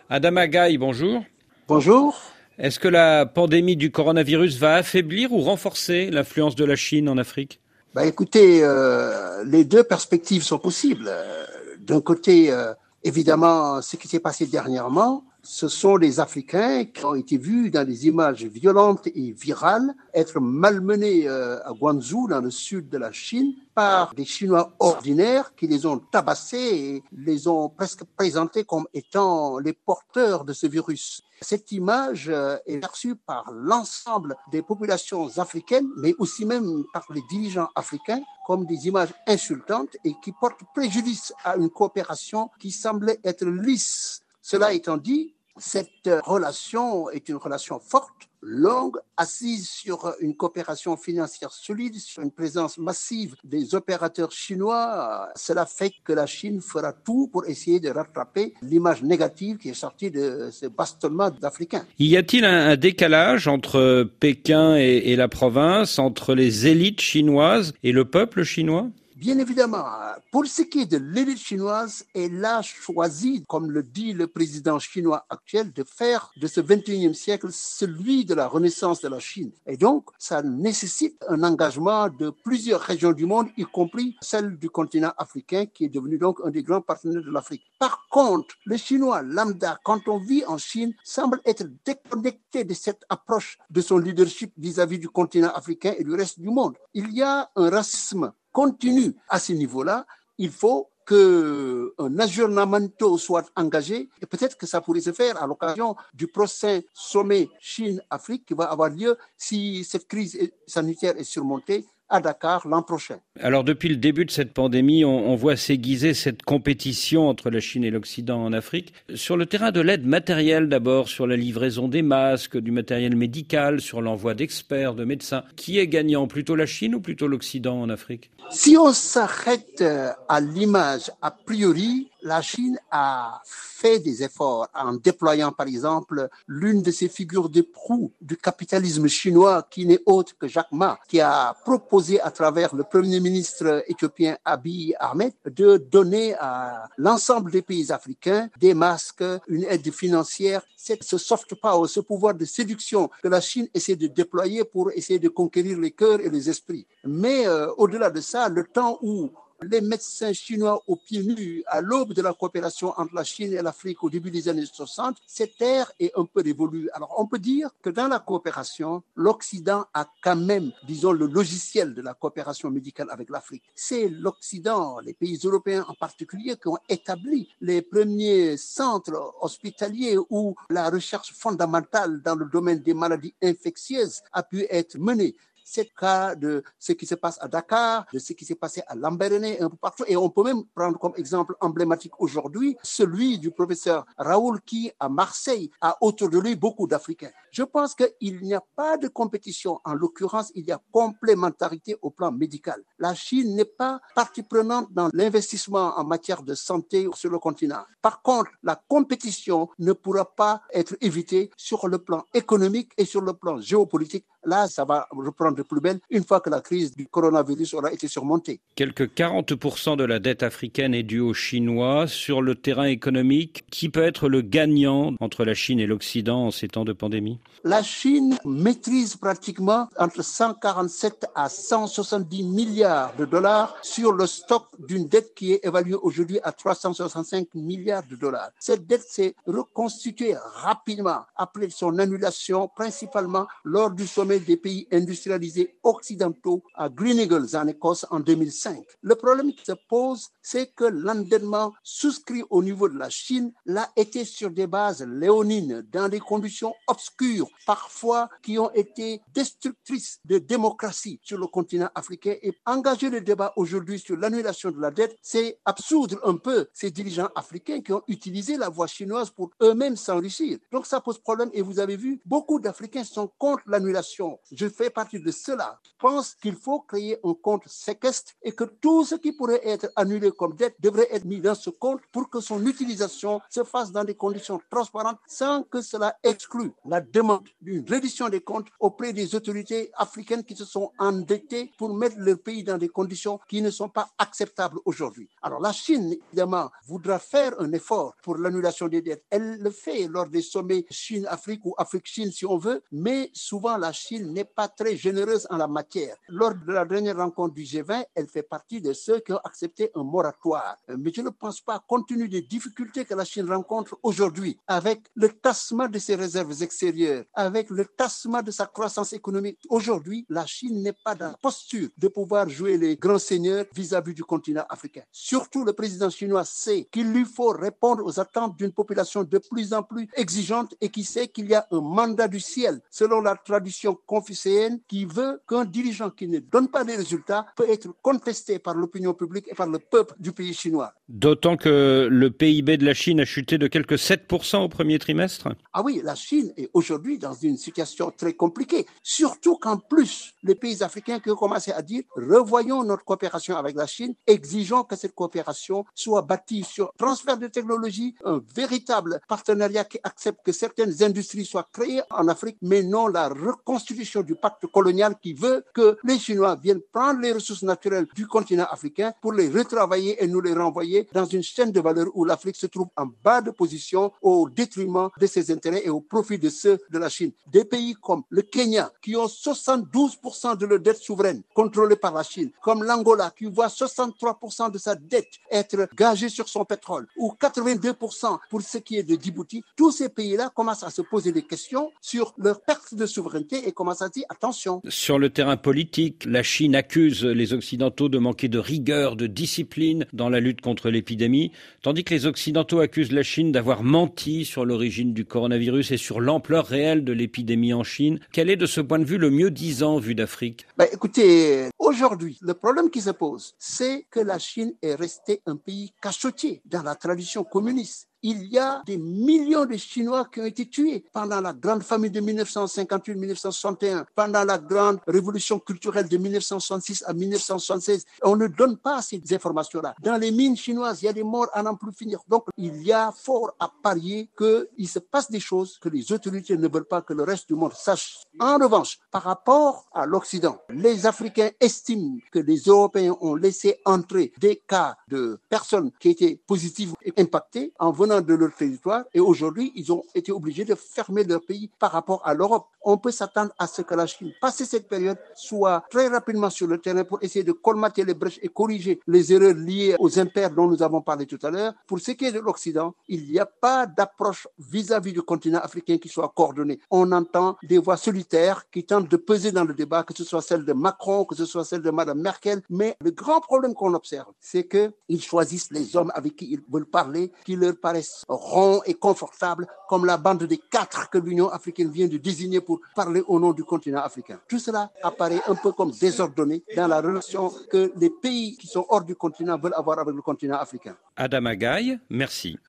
Adama Gaye, bonjour. Bonjour. Est-ce que la pandémie du coronavirus va affaiblir ou renforcer l'influence de la Chine en Afrique? Écoutez, les deux perspectives sont possibles. D'un côté, évidemment, ce qui s'est passé dernièrement, ce sont les Africains qui ont été vus dans des images violentes et virales être malmenés à Guangzhou, dans le sud de la Chine, par des Chinois ordinaires qui les ont tabassés et les ont presque présentés comme étant les porteurs de ce virus. Cette image est perçue par l'ensemble des populations africaines, mais aussi même par les dirigeants africains, comme des images insultantes et qui portent préjudice à une coopération qui semblait être lisse. Cela étant dit, cette relation est une relation forte, longue, assise sur une coopération financière solide, sur une présence massive des opérateurs chinois. Cela fait que la Chine fera tout pour essayer de rattraper l'image négative qui est sortie de ce bastonnement d'Africains. Y a-t-il un décalage entre Pékin et la province, entre les élites chinoises et le peuple chinois ? Bien évidemment, pour ce qui est de l'élite chinoise, elle a choisi, comme le dit le président chinois actuel, de faire de ce 21e siècle celui de la renaissance de la Chine. Et donc, ça nécessite un engagement de plusieurs régions du monde, y compris celle du continent africain, qui est devenu donc un des grands partenaires de l'Afrique. Par contre, le Chinois lambda, quand on vit en Chine, semble être déconnecté de cette approche de son leadership vis-à-vis du continent africain et du reste du monde. Il y a un racisme continue à ce niveau-là. Il faut qu'un aggiornamento soit engagé et peut-être que ça pourrait se faire à l'occasion du prochain sommet Chine-Afrique qui va avoir lieu si cette crise sanitaire est surmontée à Dakar l'an prochain. Alors depuis le début de cette pandémie, on voit s'aiguiser cette compétition entre la Chine et l'Occident en Afrique. Sur le terrain de l'aide matérielle d'abord, sur la livraison des masques, du matériel médical, sur l'envoi d'experts, de médecins, qui est gagnant, plutôt la Chine ou plutôt l'Occident en Afrique ? Si on s'arrête à l'image a priori, la Chine a fait des efforts en déployant, par exemple, l'une de ces figures de proue du capitalisme chinois qui n'est autre que Jack Ma, qui a proposé à travers le Premier ministre éthiopien Abiy Ahmed de donner à l'ensemble des pays africains des masques, une aide financière. C'est ce soft power, ce pouvoir de séduction que la Chine essaie de déployer pour essayer de conquérir les cœurs et les esprits. Mais au-delà de ça, le temps où les médecins chinois aux pieds nus à l'aube de la coopération entre la Chine et l'Afrique au début des années 60, cette ère est un peu révolue. Alors on peut dire que dans la coopération, l'Occident a quand même, disons, le logiciel de la coopération médicale avec l'Afrique. C'est l'Occident, les pays européens en particulier, qui ont établi les premiers centres hospitaliers où la recherche fondamentale dans le domaine des maladies infectieuses a pu être menée. C'est le cas de ce qui se passe à Dakar, de ce qui s'est passé à Lambaréné, un peu partout. Et on peut même prendre comme exemple emblématique aujourd'hui celui du professeur Raoul qui, à Marseille, a autour de lui beaucoup d'Africains. Je pense qu'il n'y a pas de compétition. En l'occurrence, il y a complémentarité au plan médical. La Chine n'est pas partie prenante dans l'investissement en matière de santé sur le continent. Par contre, la compétition ne pourra pas être évitée sur le plan économique et sur le plan géopolitique. Là, ça va reprendre de plus belle une fois que la crise du coronavirus aura été surmontée. Quelque 40% de la dette africaine est due aux Chinois. Sur le terrain économique, qui peut être le gagnant entre la Chine et l'Occident en ces temps de pandémie ? La Chine maîtrise pratiquement entre 147 à 170 milliards de dollars sur le stock d'une dette qui est évaluée aujourd'hui à 365 milliards de dollars. Cette dette s'est reconstituée rapidement après son annulation, principalement lors du sommet des pays industrialisés occidentaux à Green Eagles en Écosse en 2005. Le problème qui se pose, c'est que l'endettement souscrit au niveau de la Chine l'a été sur des bases léonines, dans des conditions obscures, parfois qui ont été destructrices de démocratie sur le continent africain. Et engager le débat aujourd'hui sur l'annulation de la dette, c'est absoudre un peu ces dirigeants africains qui ont utilisé la voie chinoise pour eux-mêmes s'enrichir. Donc ça pose problème et vous avez vu, beaucoup d'Africains sont contre l'annulation conditions, je fais partie de ceux-là, pense qu'il faut créer un compte séquestre et que tout ce qui pourrait être annulé comme dette devrait être mis dans ce compte pour que son utilisation se fasse dans des conditions transparentes sans que cela exclue la demande d'une reddition des comptes auprès des autorités africaines qui se sont endettées pour mettre leur pays dans des conditions qui ne sont pas acceptables aujourd'hui. Alors la Chine, évidemment, voudra faire un effort pour l'annulation des dettes. Elle le fait lors des sommets Chine-Afrique ou Afrique-Chine si on veut, mais souvent la Chine n'est pas très généreuse en la matière. Lors de la dernière rencontre du G20, elle fait partie de ceux qui ont accepté un moratoire. Mais je ne pense pas, compte tenu des difficultés que la Chine rencontre aujourd'hui, avec le tassement de ses réserves extérieures, avec le tassement de sa croissance économique, aujourd'hui, la Chine n'est pas dans la posture de pouvoir jouer les grands seigneurs vis-à-vis du continent africain. Surtout, le président chinois sait qu'il lui faut répondre aux attentes d'une population de plus en plus exigeante et qui sait qu'il y a un mandat du ciel, selon la tradition confucéenne, qui veut qu'un dirigeant qui ne donne pas des résultats peut être contesté par l'opinion publique et par le peuple du pays chinois. D'autant que le PIB de la Chine a chuté de quelques 7% au premier trimestre. Ah oui, la Chine est aujourd'hui dans une situation très compliquée, surtout qu'en plus, les pays africains qui ont commencé à dire « revoyons notre coopération avec la Chine, exigeons que cette coopération soit bâtie sur transfert de technologie, un véritable partenariat qui accepte que certaines industries soient créées en Afrique, mais non la reconstitution du pacte colonial qui veut que les Chinois viennent prendre les ressources naturelles du continent africain pour les retravailler et nous les renvoyer dans une chaîne de valeur où l'Afrique se trouve en bas de position au détriment de ses intérêts et au profit de ceux de la Chine. Des pays comme le Kenya, qui ont 72% de leur dette souveraine contrôlée par la Chine, comme l'Angola, qui voit 63% de sa dette être gagée sur son pétrole, ou 82% pour ce qui est de Djibouti, tous ces pays-là commencent à se poser des questions sur leur perte de souveraineté et commencent à dire attention. Sur le terrain politique, la Chine accuse les Occidentaux de manquer de rigueur, de discipline dans la lutte contre l'épidémie, tandis que les Occidentaux accusent la Chine d'avoir menti sur l'origine du coronavirus et sur l'ampleur réelle de l'épidémie en Chine. Quel est de ce point de vue le mieux-disant vu d'Afrique ? Écoutez, aujourd'hui, le problème qui se pose, c'est que la Chine est restée un pays cachotier dans la tradition communiste. Il y a des millions de Chinois qui ont été tués pendant la grande famine de 1958-1961, pendant la grande révolution culturelle de 1966 à 1976. On ne donne pas ces informations-là. Dans les mines chinoises, il y a des morts à n'en plus finir. Donc, il y a fort à parier qu'il se passe des choses que les autorités ne veulent pas que le reste du monde sache. En revanche, par rapport à l'Occident, les Africains estiment que les Européens ont laissé entrer des cas de personnes qui étaient positives et impactées en venant de leur territoire et aujourd'hui, ils ont été obligés de fermer leur pays par rapport à l'Europe. On peut s'attendre à ce que la Chine, passé cette période, soit très rapidement sur le terrain pour essayer de colmater les brèches et corriger les erreurs liées aux impairs dont nous avons parlé tout à l'heure. Pour ce qui est de l'Occident, il n'y a pas d'approche vis-à-vis du continent africain qui soit coordonnée. On entend des voix solitaires qui tentent de peser dans le débat, que ce soit celle de Macron, que ce soit celle de Mme Merkel. Mais le grand problème qu'on observe, c'est qu'ils choisissent les hommes avec qui ils veulent parler, qui leur paraissent ronds et confortables, comme la bande des 4 que l'Union africaine vient de désigner pour parler au nom du continent africain. Tout cela apparaît un peu comme désordonné dans la relation que les pays qui sont hors du continent veulent avoir avec le continent africain. Adama Gaye, merci.